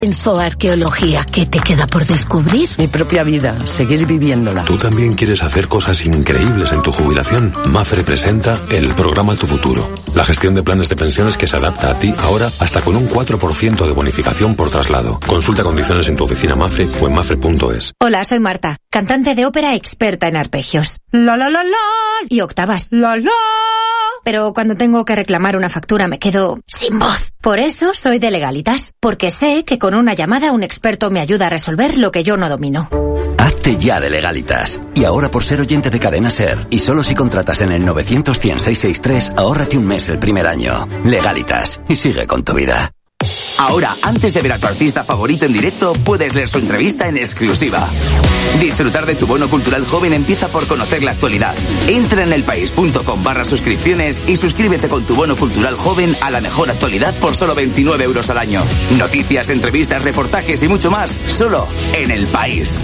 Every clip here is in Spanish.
En Zooarqueología, ¿qué te queda por descubrir? Mi propia vida, seguir viviéndola. ¿Tú también quieres hacer cosas increíbles en tu jubilación? Mafre presenta el programa Tu Futuro. La gestión de planes de pensiones que se adapta a ti ahora hasta con un 4% de bonificación por traslado. Consulta condiciones en tu oficina Mafre o en mafre.es. Hola, soy Marta, cantante de ópera experta en arpegios. La la la la y octavas. La la. Pero cuando tengo que reclamar una factura me quedo sin voz. Por eso soy de Legalitas, porque sé que con una llamada un experto me ayuda a resolver lo que yo no domino. Hazte ya de Legalitas. Y ahora por ser oyente de Cadena SER, y solo si contratas en el 900-100-663, ahórrate un mes el primer año. Legalitas. Y sigue con tu vida. Ahora, antes de ver a tu artista favorito en directo, puedes leer su entrevista en exclusiva. Disfrutar de tu bono cultural joven empieza por conocer la actualidad. Entra en elpaís.com/suscripciones y suscríbete con tu bono cultural joven a la mejor actualidad por solo 29 euros al año. Noticias, entrevistas, reportajes y mucho más, solo en El País.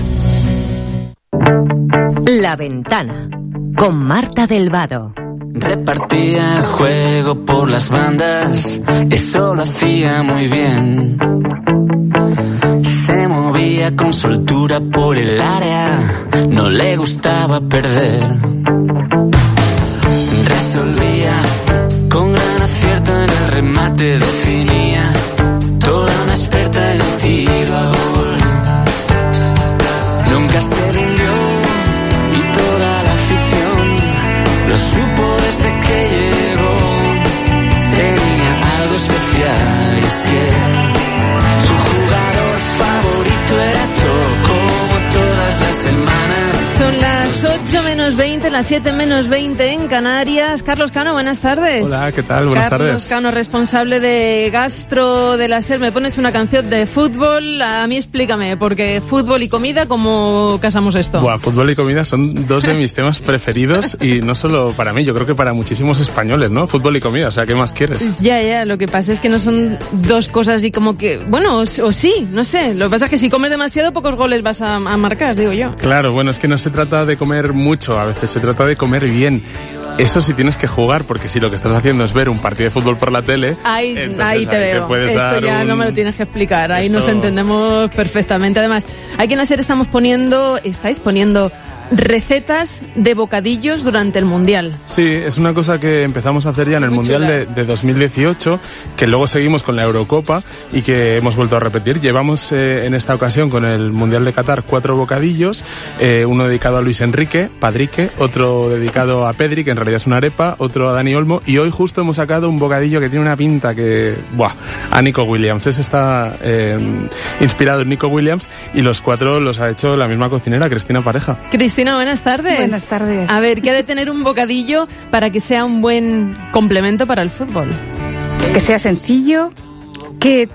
La Ventana, con Marta del Vado. Repartía el juego por las bandas, eso lo hacía muy bien. Se movía con soltura por el área, no le gustaba perder. Resolvía con gran acierto en el remate, definía toda una experta en el tiro a gol. Nunca se rindió y toda la afición lo supo desde que llegó. Tenía algo especial y es que su jugador favorito era todo, como todas las semanas. Son las 8 menos 20, las 7 menos 20 en Canarias. Carlos Cano, buenas tardes. Hola, ¿qué tal? Buenas tardes. Carlos Cano, responsable de Gastro de la SER. Me pones una canción de fútbol. A mí explícame, porque fútbol y comida, ¿cómo casamos esto? Buah, fútbol y comida son dos de mis temas preferidos y no solo para mí, yo creo que para muchísimos españoles, ¿no? Fútbol y comida, o sea, ¿qué más quieres? Ya, lo que pasa es que no son dos cosas y como que, bueno, o sí, no sé. Lo que pasa es que si comes demasiado, pocos goles vas a marcar, digo yo. Claro, bueno, es que no se trata de comer mucho, a veces se trata de comer bien. Eso sí tienes que jugar, porque si lo que estás haciendo es ver un partido de fútbol por la tele... Ahí te veo. Esto ya no me lo tienes que explicar. Ahí nos entendemos perfectamente. Además, aquí en la SER estáis poniendo recetas de bocadillos durante el Mundial. Sí, es una cosa que empezamos a hacer ya en el Mundial de 2018, que luego seguimos con la Eurocopa y que hemos vuelto a repetir. Llevamos en esta ocasión con el Mundial de Qatar 4 bocadillos, uno dedicado a Luis Enrique, Padrique, otro dedicado a Pedri, que en realidad es una arepa, otro a Dani Olmo, y hoy justo hemos sacado un bocadillo que tiene una pinta que... ¡buah! A Nico Williams. Ese está inspirado en Nico Williams y los 4 los ha hecho la misma cocinera, Cristina Pareja. Cristina, buenas tardes. Buenas tardes. A ver, ¿qué ha de tener un bocadillo para que sea un buen complemento para el fútbol? Que sea sencillo, que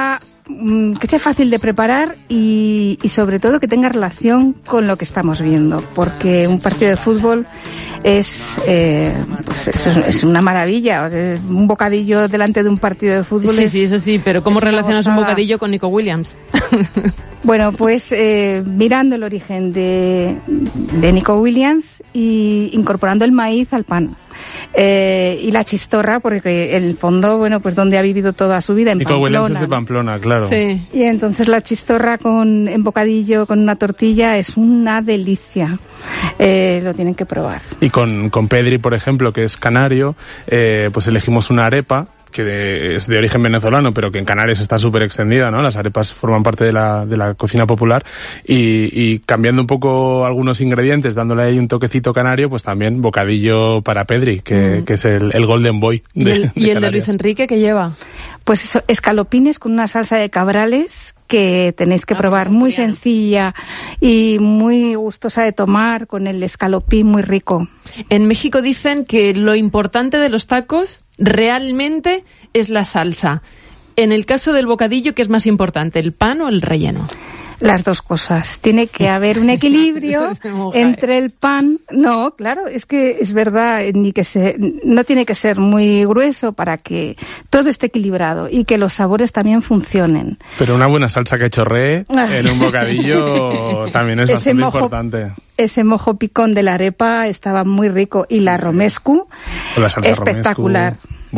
sea fácil de preparar y sobre todo que tenga relación con lo que estamos viendo, porque un partido de fútbol es una maravilla. O sea, un bocadillo delante de un partido de fútbol sí, eso sí, pero ¿cómo relacionas un bocadillo con Nico Williams? Bueno, pues mirando el origen de Nico Williams y incorporando el maíz al pan. Y la chistorra, porque en el fondo, bueno, pues donde ha vivido toda su vida, en Nico Pamplona. Williams es de Pamplona, claro. Sí. Y entonces la chistorra en bocadillo, con una tortilla, es una delicia. Lo tienen que probar. Y con Pedri, por ejemplo, que es canario, pues elegimos una arepa que es de origen venezolano, pero que en Canarias está súper extendida, ¿no? Las arepas forman parte de la cocina popular y cambiando un poco algunos ingredientes, dándole ahí un toquecito canario, pues también bocadillo para Pedri, que es el Golden Boy de ¿Y el de Luis Enrique qué lleva? Pues eso, escalopines con una salsa de cabrales que tenéis que probar, muy sencilla y muy gustosa de tomar, con el escalopín muy rico. En México dicen que lo importante de los tacos realmente es la salsa. En el caso del bocadillo, ¿qué es más importante, el pan o el relleno? Las dos cosas. Tiene que haber un equilibrio entre el pan. No, claro, es que es verdad, no tiene que ser muy grueso para que todo esté equilibrado y que los sabores también funcionen. Pero una buena salsa que chorree en un bocadillo también es bastante importante. Ese mojo picón de la arepa estaba muy rico y la romescu, espectacular. Romescu.